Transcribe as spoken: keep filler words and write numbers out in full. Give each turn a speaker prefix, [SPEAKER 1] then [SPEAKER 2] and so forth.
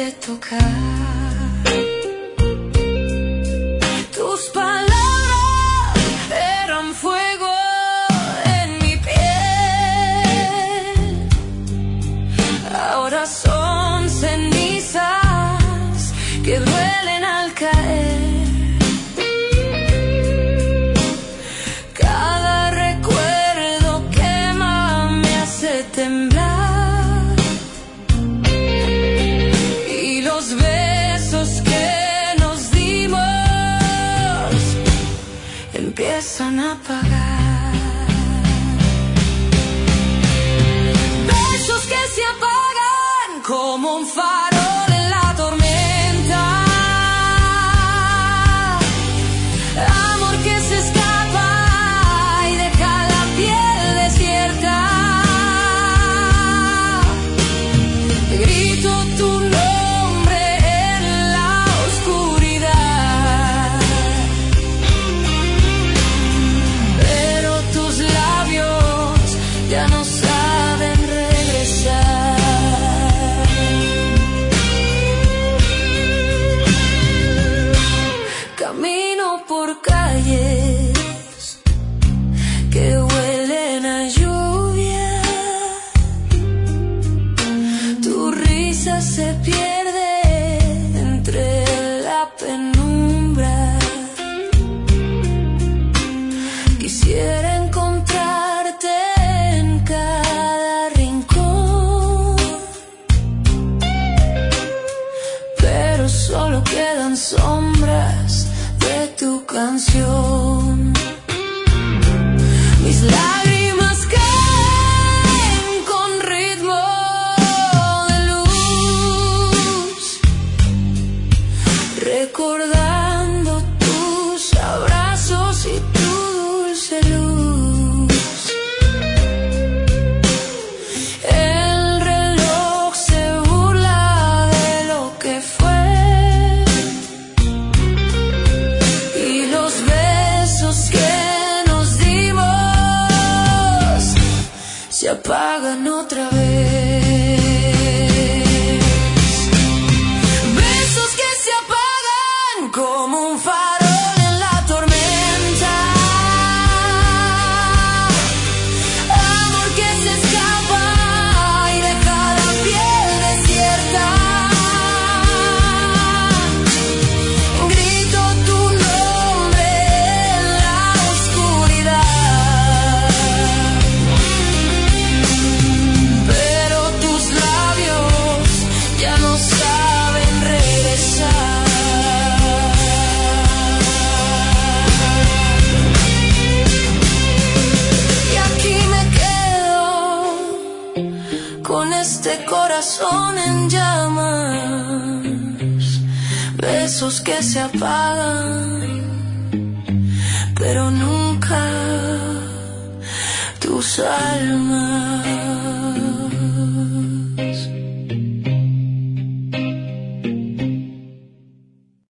[SPEAKER 1] de tocar. Tus palabras eran fuego en mi piel, ahora son cenizas que duelen al caer. Temblar, y los besos que nos dimos empiezan a apagar. Besos que se apagan como un farol en la tormenta. Amor que se escapa y deja la piel desierta. Tu nombre en la oscuridad, pero tus labios ya no saben regresar. Camino por calles que huelen a lluvia, tu risa se pierde entre la penumbra. Quisiera encontrarte en cada rincón, pero solo quedan sombras de tu canción. Mis lágrimas caen con ritmo recordando tus abrazos y tu dulce luz. El reloj se burla de lo que fue, y los besos que nos dimos se apagan otra vez. Como un farol en la tormenta, amor que se escapa y deja la piel desierta. Grito tu nombre en la oscuridad, pero tus labios ya no saben regresar. Con este corazón en llamas, besos que se apagan, pero nunca tus almas.